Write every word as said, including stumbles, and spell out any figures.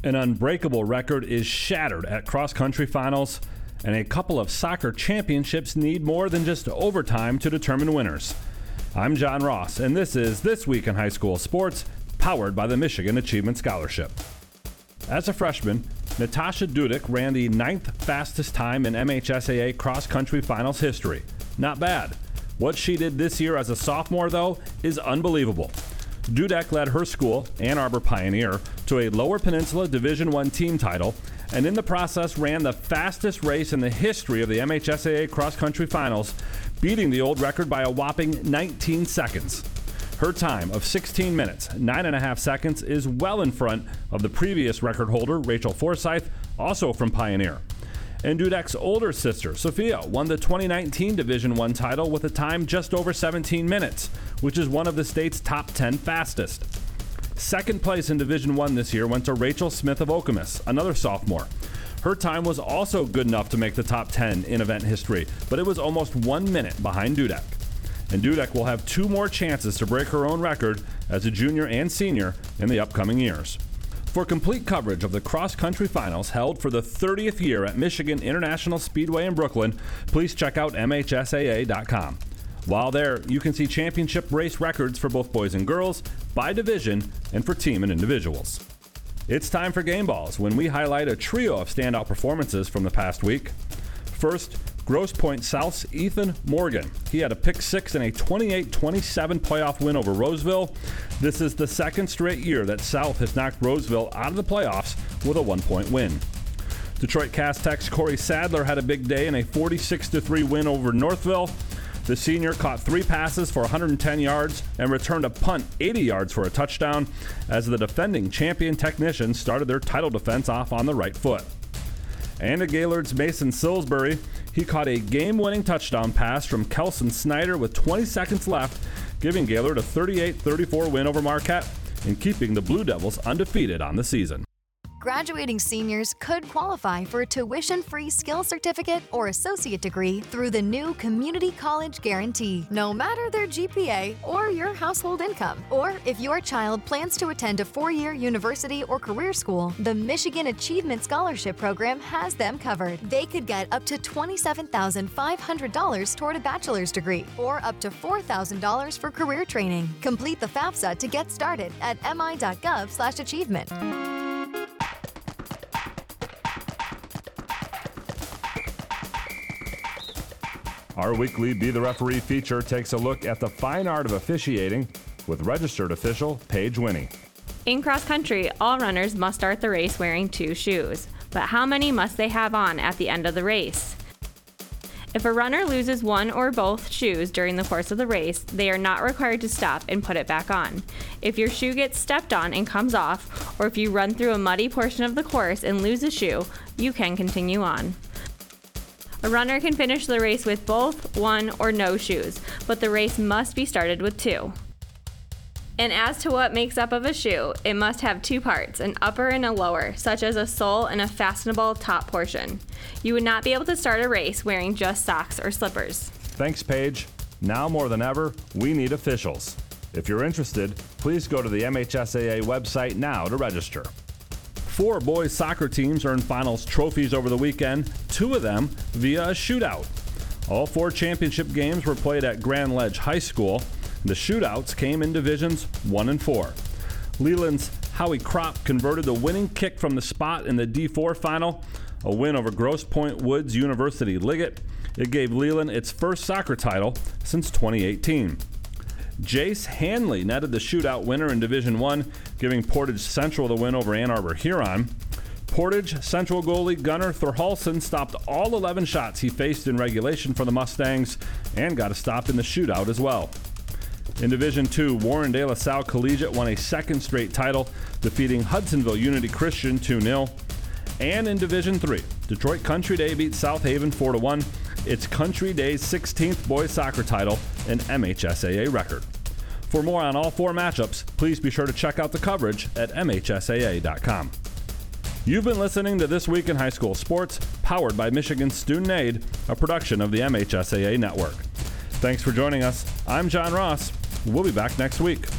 An unbreakable record is shattered at cross-country finals, and a couple of soccer championships need more than just overtime to determine winners. I'm John Ross, and this is This Week in High School Sports, powered by the Michigan Achievement Scholarship. As a freshman, Natasha Dudek ran the ninth fastest time in M H S A A cross-country finals history. Not bad. What she did this year as a sophomore, though, is unbelievable. Dudek led her school, Ann Arbor Pioneer, to a Lower Peninsula Division I team title, and in the process ran the fastest race in the history of the M H S A A cross-country finals, beating the old record by a whopping nineteen seconds. Her time of sixteen minutes, nine and a half seconds is well in front of the previous record holder, Rachel Forsyth, also from Pioneer. And Dudek's older sister, Sophia, won the twenty nineteen Division I title with a time just over seventeen minutes, which is one of the state's top ten fastest. Second place in Division I this year went to Rachel Smith of Okemos, another sophomore. Her time was also good enough to make the top ten in event history, but it was almost one minute behind Dudek. And Dudek will have two more chances to break her own record as a junior and senior in the upcoming years. For complete coverage of the cross-country finals held for the thirtieth year at Michigan International Speedway in Brooklyn, please check out M H S A A dot com. While there, you can see championship race records for both boys and girls, by division, and for team and individuals. It's time for Game Balls, when we highlight a trio of standout performances from the past week. First, Grosse Pointe South's Ethan Morgan. He had a pick six in a twenty-eight twenty-seven playoff win over Roseville. This is the second straight year that South has knocked Roseville out of the playoffs with a one-point win. Detroit Cass Tech's Corey Sadler had a big day in a forty-six to three win over Northville. The senior caught three passes for one hundred ten yards and returned a punt eighty yards for a touchdown as the defending champion Technicians started their title defense off on the right foot. And at Gaylord's Mason Salisbury, he caught a game-winning touchdown pass from Kelson Snyder with twenty seconds left, giving Gaylord a thirty-eight thirty-four win over Marquette and keeping the Blue Devils undefeated on the season. Graduating seniors could qualify for a tuition-free skill certificate or associate degree through the new Community College Guarantee, no matter their G P A or your household income. Or if your child plans to attend a four-year university or career school, the Michigan Achievement Scholarship Program has them covered. They could get up to twenty-seven thousand five hundred dollars toward a bachelor's degree or up to four thousand dollars for career training. Complete the FAFSA to get started at m i dot gov slash achievement. Our weekly Be the Referee feature takes a look at the fine art of officiating with registered official Paige Winnie. In cross country, all runners must start the race wearing two shoes, but how many must they have on at the end of the race? If a runner loses one or both shoes during the course of the race, they are not required to stop and put it back on. If your shoe gets stepped on and comes off, or if you run through a muddy portion of the course and lose a shoe, you can continue on. A runner can finish the race with both, one, or no shoes, but the race must be started with two. And as to what makes up of a shoe, it must have two parts, an upper and a lower, such as a sole and a fastenable top portion. You would not be able to start a race wearing just socks or slippers. Thanks, Paige. Now more than ever, we need officials. If you're interested, please go to the M H S A A website now to register. Four boys soccer teams earned finals trophies over the weekend, two of them via a shootout. All four championship games were played at Grand Ledge High School. The shootouts came in divisions one and four. Leland's Howie Kropp converted the winning kick from the spot in the D four final, a win over Grosse Pointe Woods University Liggett. It gave Leland its first soccer title since twenty eighteen. Jace Hanley netted the shootout winner in Division One, giving Portage Central the win over Ann Arbor Huron. Portage Central goalie Gunnar Thorhalson stopped all eleven shots he faced in regulation for the Mustangs and got a stop in the shootout as well. In Division Two, Warren De La Salle Collegiate won a second straight title, defeating Hudsonville Unity Christian two nil. And in Division Three, Detroit Country Day beat South Haven four to one. It's Country Day's sixteenth boys soccer title, an M H S A A record. For more on all four matchups, please be sure to check out the coverage at M H S A A dot com. You've been listening to This Week in High School Sports, powered by Michigan Student Aid, a production of the M H S A A Network. Thanks for joining us. I'm John Ross. We'll be back next week.